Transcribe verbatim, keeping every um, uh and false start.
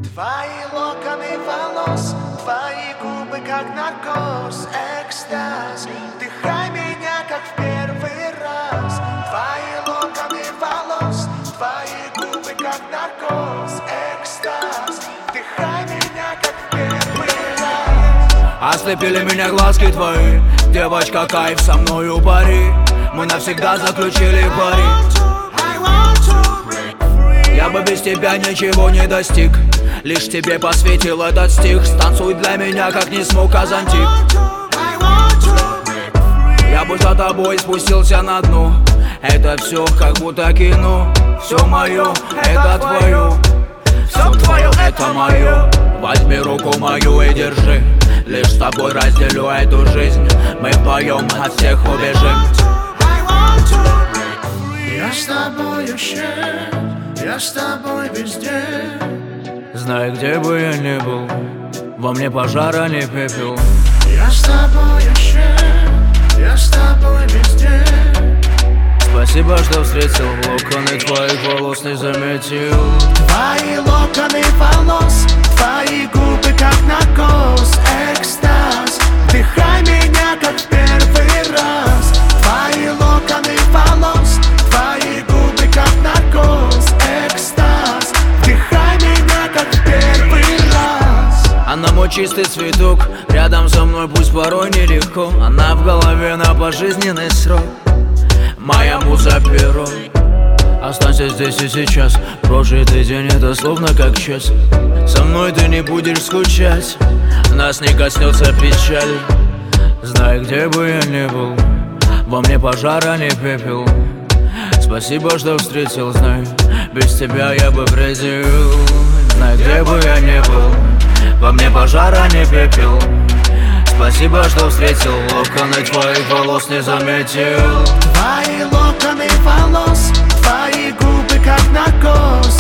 Твои локоны волос, твои губы как наркоз, экстаз. Вдыхай меня как в первый раз. Твои локоны волос, твои губы как наркоз, экстаз. Вдыхай меня как в первый раз. Ослепили меня глазки твои, девочка, кайф, со мною пари. Мы навсегда заключили пари. Я бы без тебя ничего не достиг, лишь тебе посвятил этот стих. Станцуй для меня, как не смог Казантик. Я бы за тобой спустился на дно. Это все как будто кино. Все мое, это твое. Все твое, это мое. Возьми руку мою и держи. Лишь с тобой разделю эту жизнь. Мы вдвоем от всех убежим. Я с тобой ще, я с тобой везде. Знай, где бы я ни был, во мне пожара не пепел. Я с тобой ще, я с тобой везде. Спасибо, что встретил, локоны твоих волос не заметил. Твои локоны волос, твои губы как наркоз, экстаз. Вдыхай меня как в первый раз. Твои локоны волос, твои губы как наркоз, экстаз. Вдыхай меня как в первый раз. Она мой чистый цветок, рядом со мной пусть порой нелегко. Она в голове на пожизненный срок. Моя муза перо. Останься здесь и сейчас. Прожитый день это словно как час. Со мной ты не будешь скучать, нас не коснется печаль. Знай, где бы я ни был, во мне пожара не пепел. Спасибо, что встретил, знай, без тебя я бы бредил. Знай, где бы я ни был, во мне пожара не пепел. Спасибо, что встретил, локоны твоих волос не заметил. Твои локоны волос, твои губы как наркоз,